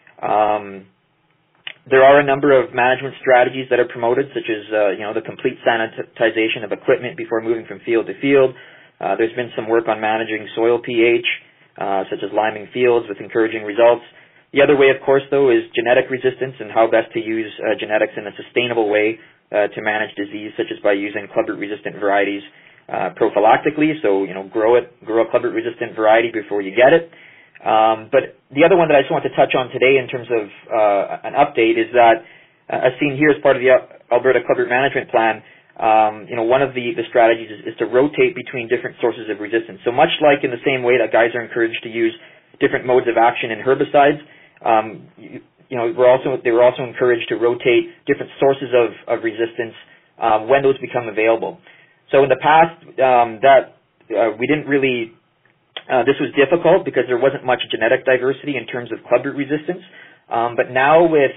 There are a number of management strategies that are promoted, such as the complete sanitization of equipment before moving from field to field. There's been some work on managing soil pH, such as liming fields, with encouraging results. The other way, of course, though, is genetic resistance and how best to use genetics in a sustainable way to manage disease, such as by using clubroot-resistant varieties prophylactically. So, grow a clubroot-resistant variety before you get it. But the other one that I just want to touch on today in terms of an update is that, as seen here as part of the Alberta Clubroot Management Plan, one of the strategies is to rotate between different sources of resistance. So much like in the same way that guys are encouraged to use different modes of action in herbicides, they were also encouraged to rotate different sources of resistance when those become available. So in the past, we didn't really. This was difficult because there wasn't much genetic diversity in terms of clubroot resistance. But now with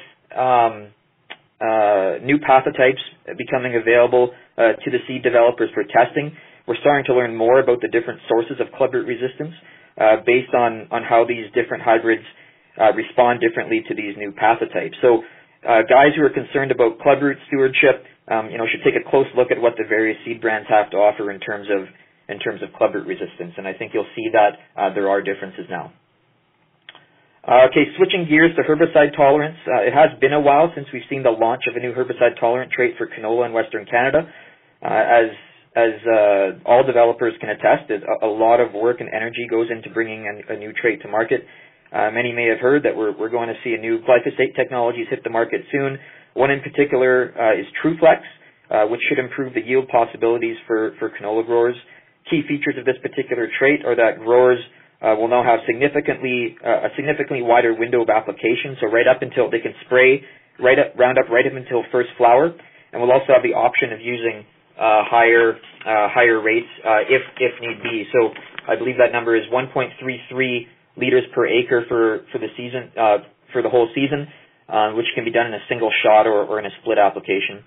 new pathotypes becoming available to the seed developers for testing, we're starting to learn more about the different sources of clubroot resistance based on how these different hybrids respond differently to these new pathotypes. So guys who are concerned about clubroot stewardship, should take a close look at what the various seed brands have to offer in terms of clubroot resistance, and I think you'll see that there are differences now. Okay, switching gears to herbicide tolerance. It has been a while since we've seen the launch of a new herbicide-tolerant trait for canola in Western Canada. As all developers can attest, a lot of work and energy goes into bringing a new trait to market. Many may have heard that we're going to see a new glyphosate technologies hit the market soon. One in particular is TruFlex, which should improve the yield possibilities for canola growers. Key features of this particular trait are that growers will now have a significantly wider window of application, so right up until they can spray Roundup right up until first flower, and we'll also have the option of using higher rates if need be. So I believe that number is 1.33 liters per acre for the season for the whole season, which can be done in a single shot or in a split application.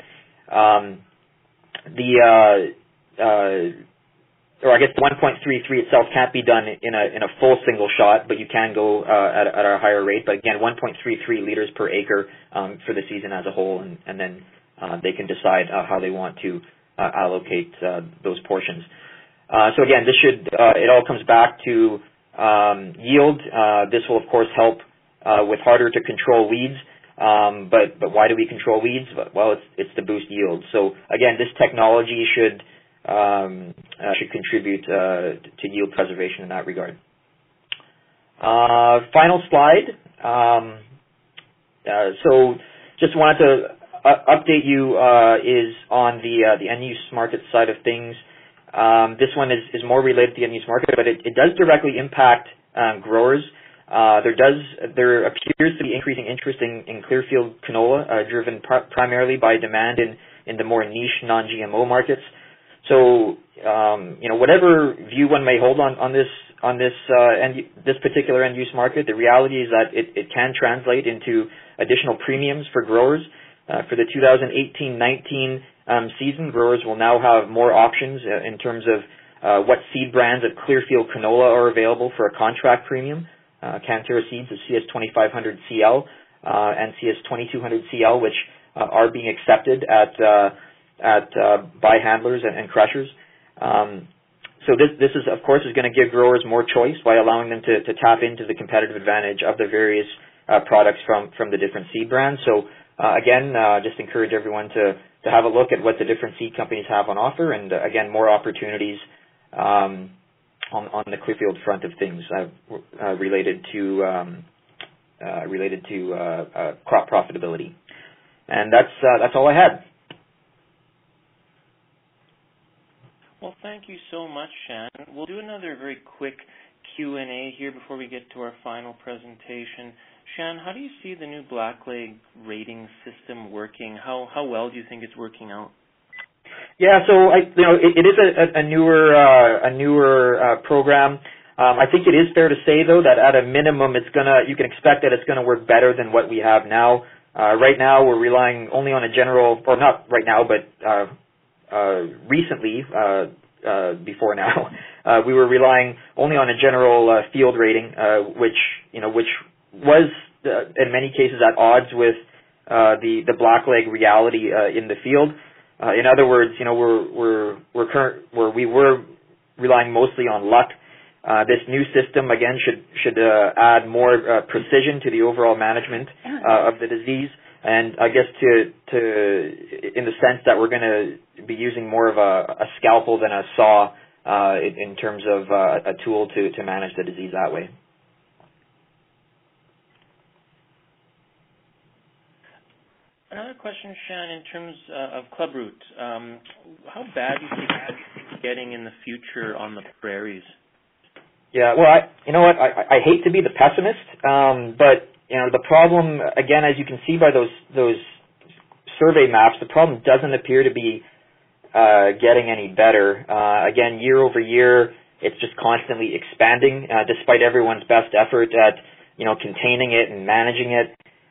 Or I guess 1.33 itself can't be done in a full single shot, but you can go at a higher rate. But again, 1.33 liters per acre for the season as a whole, and then they can decide how they want to allocate those portions. So again, this it all comes back to yield. This will of course help with harder to control weeds. But why do we control weeds? Well, it's to boost yield. So again, this technology should contribute to yield preservation in that regard. Final slide. So just wanted to update you is on the end-use market side of things. This one is more related to the end-use market, but it does directly impact growers. There appears to be increasing interest in Clearfield canola, driven primarily by demand in the more niche non-GMO markets. So, whatever view one may hold on this particular end-use market, the reality is that it can translate into additional premiums for growers. For the 2018-19 season, growers will now have more options in terms of what seed brands of Clearfield canola are available for a contract premium. Canterra seeds of CS2500CL and CS2200CL, which are being accepted by handlers and crushers. So this is, of course, is going to give growers more choice by allowing them to tap into the competitive advantage of the various products from the different seed brands. So again, just encourage everyone to have a look at what the different seed companies have on offer, and again, more opportunities on the Clearfield front of things related to crop profitability. And that's all I had. Well, thank you so much, Shannon. We'll do another very quick Q&A here before we get to our final presentation. Shannon, how do you see the new Blackleg rating system working? How well do you think it's working out? Yeah, so it is a newer program. I think it is fair to say though that at a minimum you can expect that it's going to work better than what we have now. Right now, we're relying only on a general, or not right now, but recently, before now, we were relying only on a general field rating, which was in many cases at odds with the blackleg reality in the field. In other words, we were relying mostly on luck. This new system again should add more precision to the overall management of the disease, and I guess to in the sense that we're going to be using more of a scalpel than a saw in terms of a tool to manage the disease that way. Another question, Shan, in terms of clubroot. How bad do you think it's getting in the future on the prairies? Yeah, well, I hate to be the pessimist, but the problem, again, as you can see by those survey maps, the problem doesn't appear to be getting any better. Again, year over year, it's just constantly expanding, despite everyone's best effort at containing it and managing it.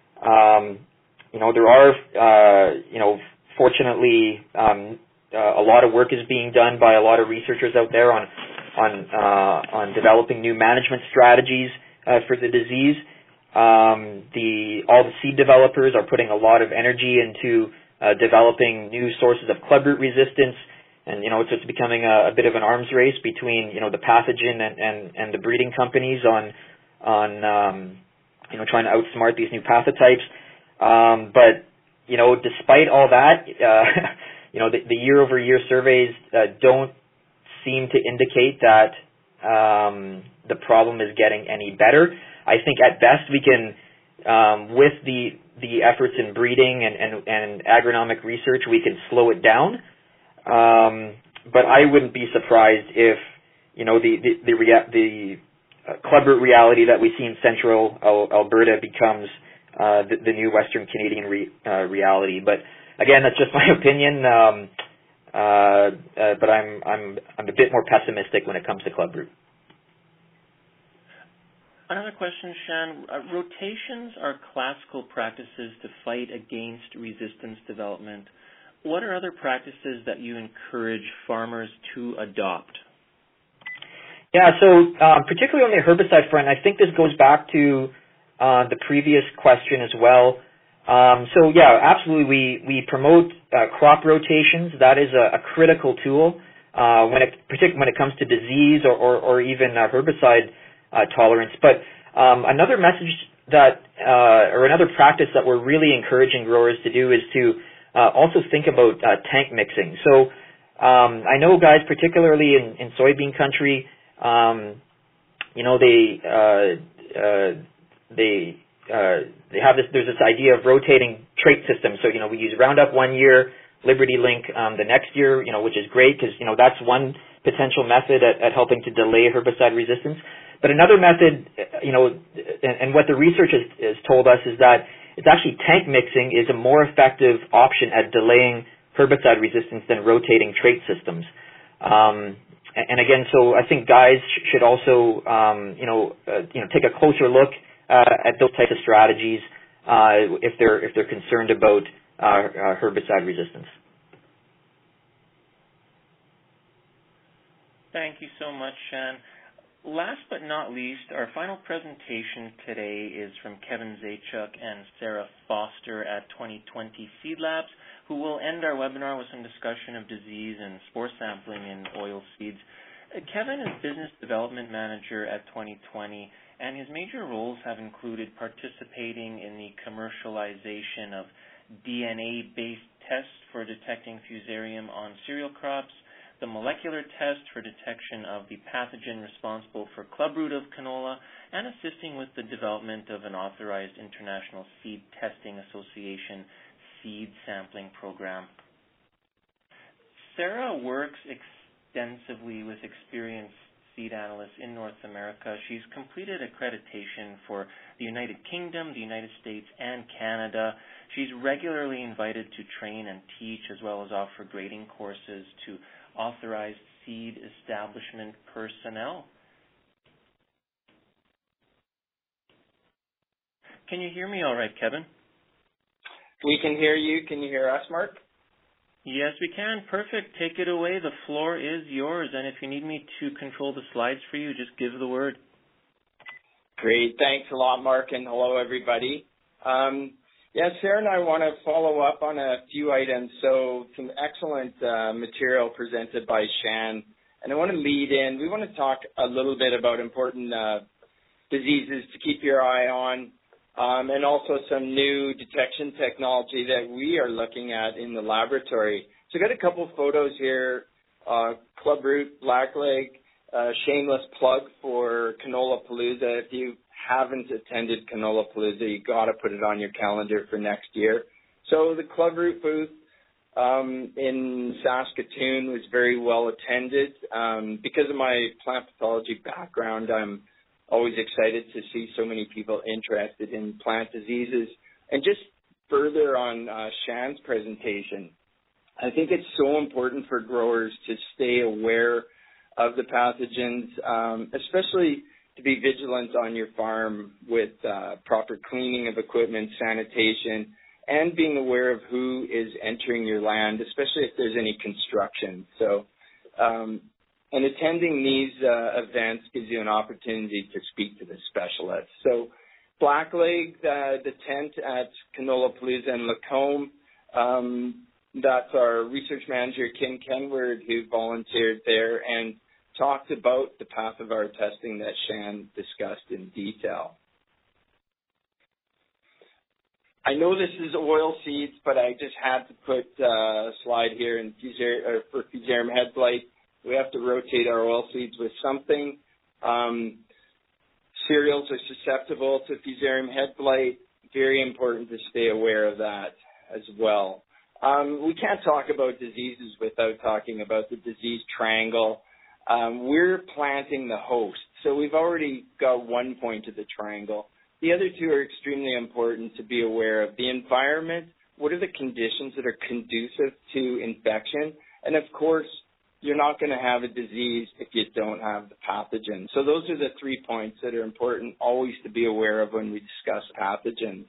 There are, fortunately, a lot of work is being done by a lot of researchers out there on developing new management strategies for the disease. All the seed developers are putting a lot of energy into developing new sources of clubroot resistance, and so it's becoming a bit of an arms race between the pathogen and the breeding companies on trying to outsmart these new pathotypes. But despite all that, the year-over-year surveys don't seem to indicate that the problem is getting any better. I think at best we can, with the efforts in breeding and agronomic research, we can slow it down. But I wouldn't be surprised if the clubroot reality that we see in central Alberta becomes the new Western Canadian reality. But again, that's just my opinion. But I'm a bit more pessimistic when it comes to clubroot. Another question, Shan. Rotations are classical practices to fight against resistance development. What are other practices that you encourage farmers to adopt? Yeah, so particularly on the herbicide front, I think this goes back to the previous question as well. So yeah, absolutely, we promote crop rotations. That is a critical tool particularly when it comes to disease or even herbicide tolerance. But another message or another practice that we're really encouraging growers to do is to also think about tank mixing. So I know guys, particularly in soybean country, they have this. There's this idea of rotating trait systems. So we use Roundup one year, Liberty Link the next year, which is great because that's one potential method at helping to delay herbicide resistance. But another method, and what the research has told us is that it's actually tank mixing is a more effective option at delaying herbicide resistance than rotating trait systems. And again, so I think guys should also, take a closer look at those types of strategies if they're concerned about herbicide resistance. Thank you so much, Shan. Last but not least, our final presentation today is from Kevin Zajac and Sarah Foster at 2020 Seed Labs, who will end our webinar with some discussion of disease and spore sampling in oil seeds. Kevin is Business Development Manager at 2020, and his major roles have included participating in the commercialization of DNA-based tests for detecting Fusarium on cereal crops, the molecular test for detection of the pathogen responsible for clubroot of canola, and assisting with the development of an authorized International Seed Testing Association seed sampling program. Sarah works extensively with experienced seed analysts in North America. She's completed accreditation for the United Kingdom, the United States, and Canada. She's regularly invited to train and teach, as well as offer grading courses to authorized seed establishment personnel. Can you hear me all right, Kevin? We can hear you. Can you hear us, Mark? Yes, we can. Perfect. Take it away. The floor is yours. And if you need me to control the slides for you, just give the word. Great. Thanks a lot, Mark, and hello, everybody. Sarah and I want to follow up on a few items. So some excellent material presented by Shan. And I want to lead in. We want to talk a little bit about important diseases to keep your eye on, and also some new detection technology that we are looking at in the laboratory. So I've got a couple photos here, Club Root, Blackleg, shameless plug for Canolapalooza. If you haven't attended Canolapalooza, you got to put it on your calendar for next year. So the Club Root booth in Saskatoon was very well attended. Because of my plant pathology background, I'm always excited to see so many people interested in plant diseases. And just further on Shan's presentation, I think it's so important for growers to stay aware of the pathogens, especially to be vigilant on your farm with proper cleaning of equipment, sanitation, and being aware of who is entering your land, especially if there's any construction. So, and attending these events gives you an opportunity to speak to the specialists. So, Blackleg, the tent at Canolapalooza and Lacombe, that's our research manager, Kim Kenward, who volunteered there and talked about the path of our testing that Shan discussed in detail. I know this is oil seeds, but I just had to put a slide here in for Fusarium head blight. We have to rotate our oil seeds with something. Cereals are susceptible to Fusarium head blight. Very important to stay aware of that as well. We can't talk about diseases without talking about the disease triangle. We're planting the host, so we've already got one point of the triangle. The other two are extremely important to be aware of. The environment, what are the conditions that are conducive to infection? And, of course, you're not going to have a disease if you don't have the pathogen. So those are the 3 points that are important always to be aware of when we discuss pathogens.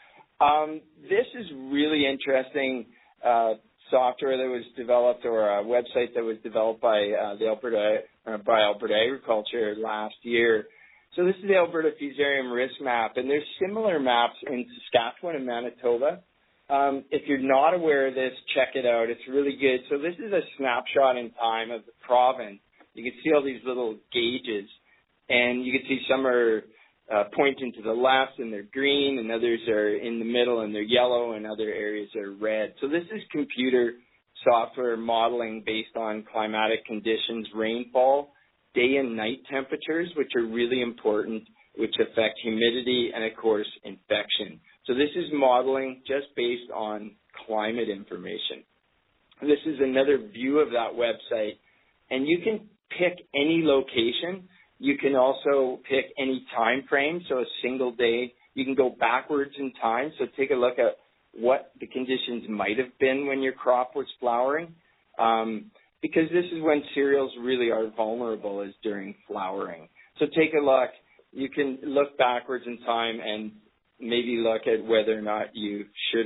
This is really interesting software that was developed, or a website that was developed by Alberta Agriculture last year. So this is the Alberta Fusarium Risk Map, and there's similar maps in Saskatchewan and Manitoba. If you're not aware of this, check it out. It's really good. So this is a snapshot in time of the province. You can see all these little gauges, and you can see some are pointing to the left and they're green, and others are in the middle and they're yellow, and other areas are red. So this is computer software modeling based on climatic conditions, rainfall, day and night temperatures, which are really important, which affect humidity and, of course, infection. So this is modeling just based on climate information. This is another view of that website, and you can pick any location. You can also pick any time frame, so a single day. You can go backwards in time, so take a look at what the conditions might have been when your crop was flowering, because this is when cereals really are vulnerable, is during flowering. So take a look. You can look backwards in time and maybe look at whether or not you should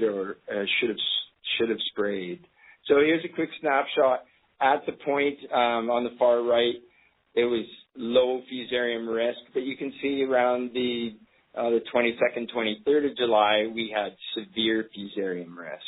have sprayed. So here's a quick snapshot. At the point on the far right, it was low Fusarium risk, but you can see around the 22nd, 23rd of July, we had severe Fusarium risk.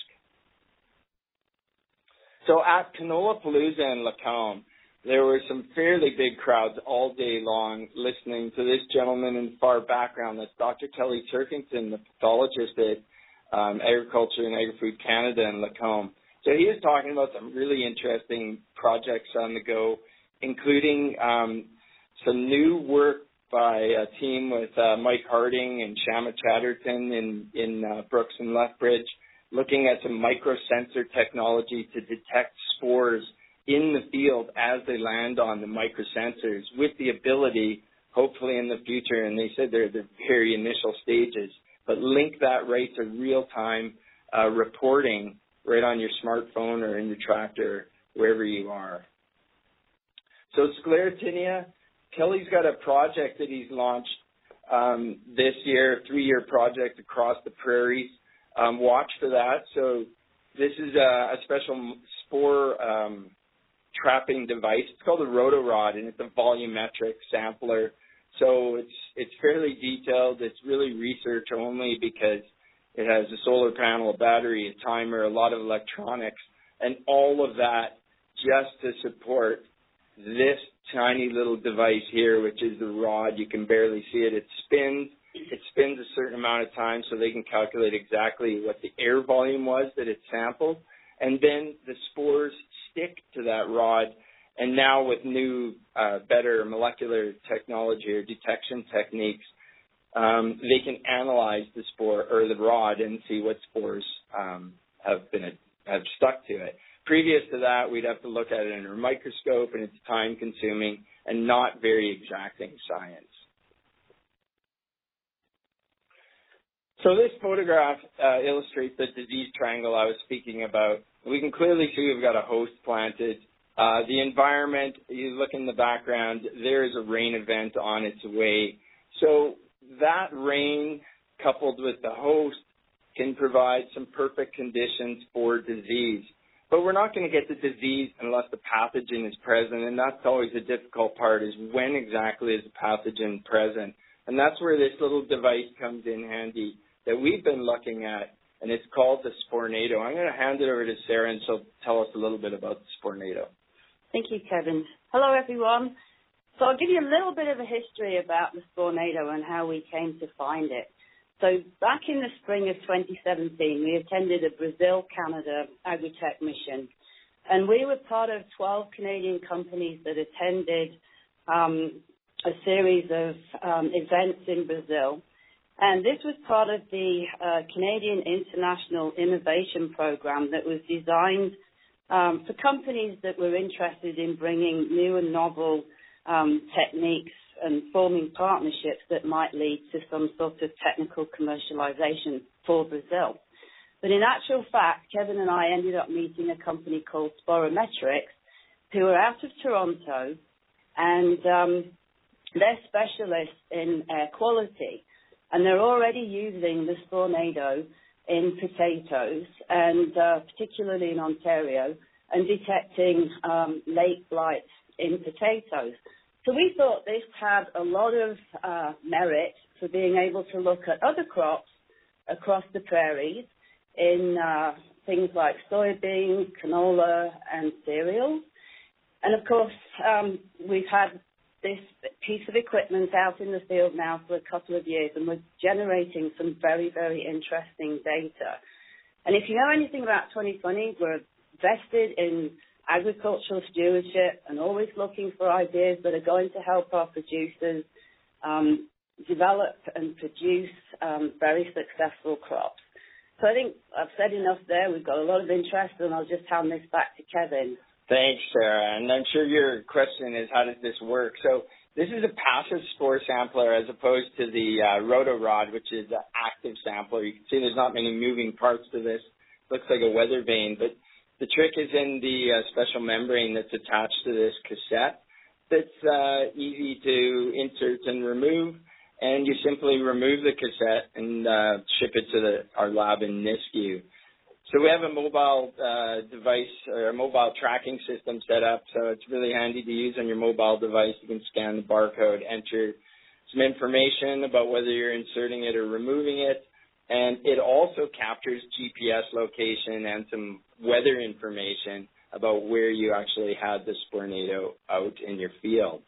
So at Canolapalooza and Lacombe, there were some fairly big crowds all day long listening to this gentleman in the far background. That's Dr. Kelly Turkington, the pathologist at Agriculture and Agri-Food Canada in Lacombe. So he was talking about some really interesting projects on the go, including some new work by a team with Mike Harding and Shama Chatterton in Brooks and Lethbridge, looking at some microsensor technology to detect spores in the field as they land on the microsensors, with the ability, hopefully in the future, and they said they're at the very initial stages, but link that right to real-time reporting right on your smartphone or in your tractor, wherever you are. So Sclerotinia, Kelly's got a project that he's launched this year, a 3-year project across the prairies. watch for that. So this is a special spore trapping device. It's called a rotorod, and it's a volumetric sampler. So it's fairly detailed. It's really research only because it has a solar panel, a battery, a timer, a lot of electronics, and all of that just to support this tiny little device here, which is the rod. You can barely see it. It spins a certain amount of time so they can calculate exactly what the air volume was that it sampled. And then the spores stick to that rod. And now with new, better molecular technology or detection techniques, they can analyze the spore or the rod and see what spores have stuck to it. Previous to that, we'd have to look at it under a microscope, and it's time-consuming and not very exacting science. So this photograph illustrates the disease triangle I was speaking about. We can clearly see we've got a host planted. The environment, you look in the background, there is a rain event on its way. So that rain, coupled with the host, can provide some perfect conditions for disease. But we're not going to get the disease unless the pathogen is present, and that's always the difficult part, is when exactly is the pathogen present. And that's where this little device comes in handy that we've been looking at, and it's called the Spornado. I'm going to hand it over to Sarah, and she'll tell us a little bit about the Spornado. Thank you, Kevin. Hello, everyone. So I'll give you a little bit of a history about the Spornado and how we came to find it. So back in the spring of 2017, we attended a Brazil-Canada Agritech mission, and we were part of 12 Canadian companies that attended a series of events in Brazil. And this was part of the Canadian International Innovation Program that was designed for companies that were interested in bringing new and novel techniques and forming partnerships that might lead to some sort of technical commercialization for Brazil. But in actual fact, Kevin and I ended up meeting a company called Sporometrics, who are out of Toronto, and they're specialists in air quality. And they're already using the Spornado in potatoes, and particularly in Ontario, and detecting late blight in potatoes. So we thought this had a lot of merit for being able to look at other crops across the prairies in things like soybeans, canola, and cereals. And of course, we've had this piece of equipment out in the field now for a couple of years, and we're generating some very, very interesting data. And if you know anything about 2020, we're vested in agricultural stewardship and always looking for ideas that are going to help our producers develop and produce very successful crops. So I think I've said enough there. We've got a lot of interest, and I'll just hand this back to Kevin. Thanks, Sarah. And I'm sure your question is, how does this work? So this is a passive spore sampler as opposed to the rotorod, which is an active sampler. You can see there's not many moving parts to this. Looks like a weather vane, but the trick is in the special membrane that's attached to this cassette that's easy to insert and remove. And you simply remove the cassette and ship it to our lab in Nisku. So we have a mobile device or a mobile tracking system set up, so it's really handy to use on your mobile device. You can scan the barcode, enter some information about whether you're inserting it or removing it, and it also captures GPS location and some weather information about where you actually had the Spornado out in your field.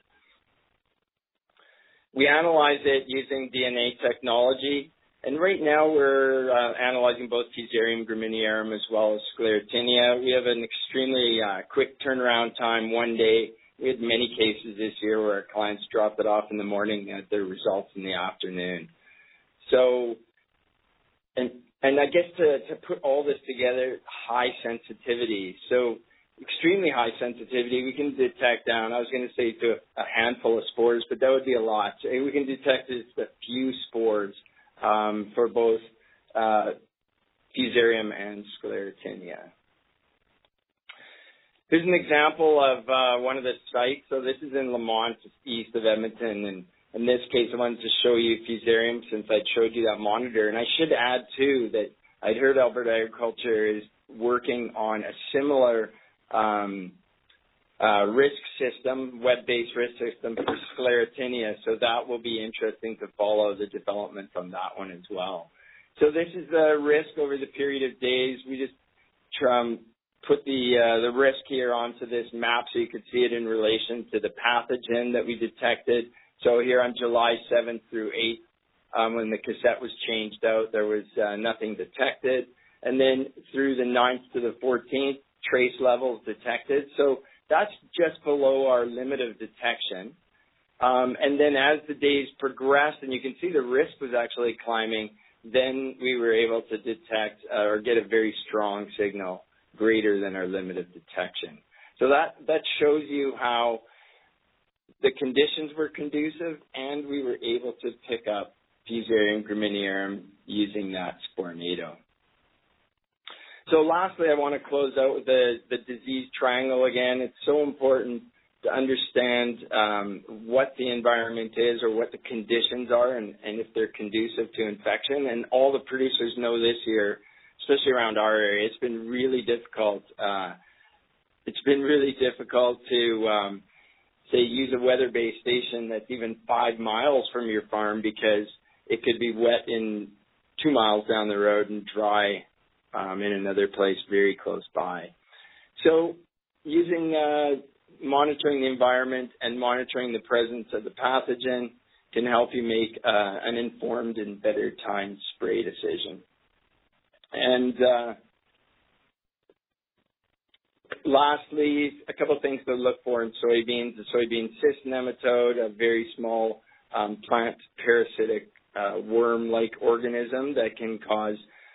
We analyze it using DNA technology. And right now we're analyzing both Fusarium graminearum as well as Sclerotinia. We have an extremely quick turnaround time, 1 day. We had many cases this year where our clients dropped it off in the morning and had their results in the afternoon. So, and I guess to put all this together, high sensitivity. So extremely high sensitivity. We can detect down, I was going to say to a handful of spores, but that would be a lot. So we can detect just a few spores for both Fusarium and Sclerotinia. Here's an example of one of the sites. So this is in Lamont, east of Edmonton, and in this case I wanted to show you Fusarium since I showed you that monitor. And I should add too that I'd heard Alberta Agriculture is working on a similar risk system, web-based risk system for Sclerotinia, so that will be interesting to follow the development from that one as well. So this is the risk over the period of days. We just put the risk here onto this map so you could see it in relation to the pathogen that we detected. So here on July 7th through 8th, when the cassette was changed out, there was nothing detected. And then through the 9th to the 14th, trace levels detected. So that's just below our limit of detection. And then as the days progressed, and you can see the risk was actually climbing, then we were able to detect or get a very strong signal greater than our limit of detection. So that shows you how the conditions were conducive, and we were able to pick up Fusarium graminearum using that spornado. So lastly, I want to close out with the disease triangle again. It's so important to understand what the environment is or what the conditions are and if they're conducive to infection. And all the producers know this here, especially around our area. It's been really difficult. To say use a weather-based station that's even 5 miles from your farm because it could be wet in 2 miles down the road and dry in another place very close by. So using monitoring the environment and monitoring the presence of the pathogen can help you make an informed and better timed spray decision. And lastly, a couple of things to look for in soybeans. The soybean cyst nematode, a very small plant parasitic worm-like organism that can cause,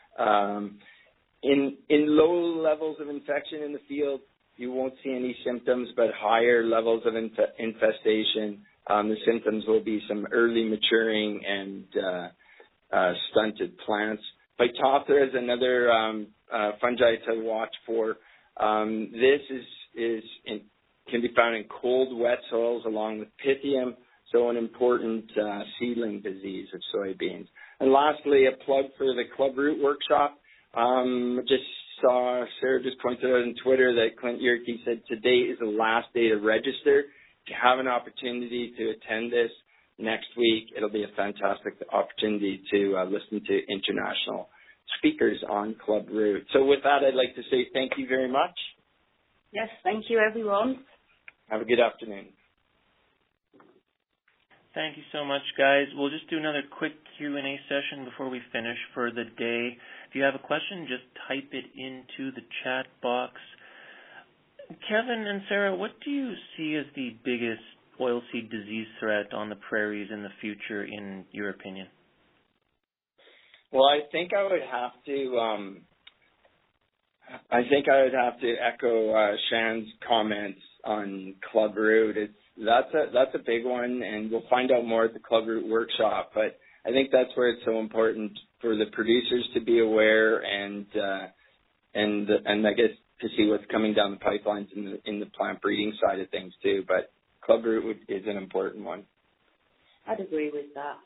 in low levels of infection in the field, you won't see any symptoms, but higher levels of infestation, the symptoms will be some early maturing and stunted plants. Phytophthora is another fungi to watch for. This can be found in cold, wet soils along with Pythium, so an important seedling disease of soybeans. And lastly, a plug for the Club Root workshop. Just saw Sarah just pointed out on Twitter that Clint Yerke said today is the last day to register. If you have an opportunity to attend this next week, it'll be a fantastic opportunity to listen to international speakers on Club Root. So with that, I'd like to say thank you very much. Yes, thank you, everyone. Have a good afternoon. Thank you so much, guys. We'll just do another quick Q&A session before we finish for the day. If you have a question, just type it into the chat box. Kevin and Sarah, what do you see as the biggest oilseed disease threat on the prairies in the future, in your opinion? Well, I think I would have to echo Shan's comments on Club Root. That's a big one, and we'll find out more at the Club Root workshop. But I think that's where it's so important for the producers to be aware and I guess to see what's coming down the pipelines in the plant breeding side of things too. But Club Root is an important one. I'd agree with that.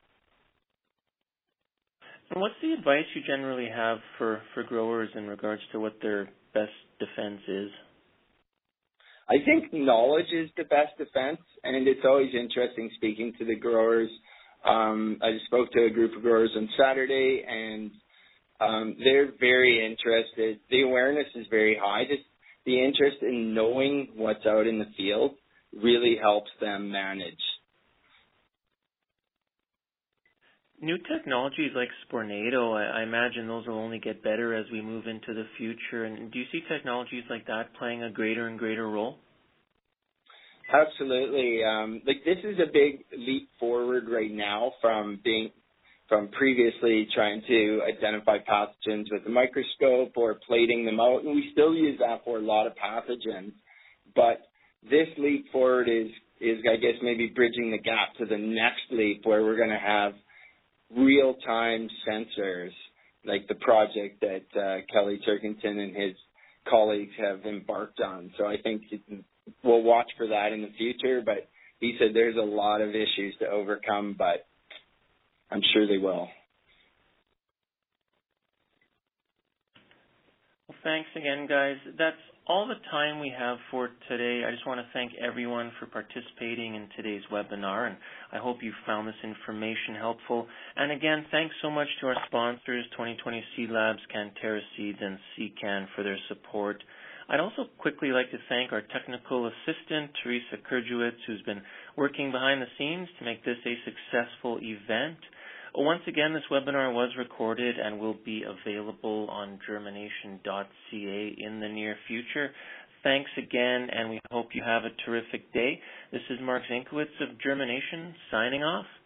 And what's the advice you generally have for growers in regards to what their best defense is? I think knowledge is the best defense, and it's always interesting speaking to the growers. I spoke to a group of growers on Saturday, and they're very interested. The awareness is very high. Just the interest in knowing what's out in the field really helps them manage. New technologies like Spornado, I imagine those will only get better as we move into the future. And do you see technologies like that playing a greater and greater role? Absolutely. This is a big leap forward right now from previously trying to identify pathogens with a microscope or plating them out, and we still use that for a lot of pathogens. But this leap forward is I guess maybe bridging the gap to the next leap where we're going to have real-time sensors, like the project that Kelly Turkington and his colleagues have embarked on. So I think we'll watch for that in the future, but he said there's a lot of issues to overcome, but I'm sure they will. Thanks again, guys. That's all the time we have for today. I just want to thank everyone for participating in today's webinar, and I hope you found this information helpful. And again, thanks so much to our sponsors, 2020 Seed Labs, Canterra Seeds, and CCAN for their support. I'd also quickly like to thank our technical assistant, Teresa Kurdziewicz, who's been working behind the scenes to make this a successful event. Once again, this webinar was recorded and will be available on germination.ca in the near future. Thanks again, and we hope you have a terrific day. This is Mark Zinkowitz of Germination, signing off.